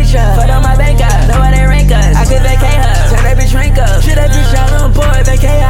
bitch up. Fuck on my bank up. Know why they rank us. I could vacate her. Turn that bitch rank up. Shit that bitch out on board. Vacate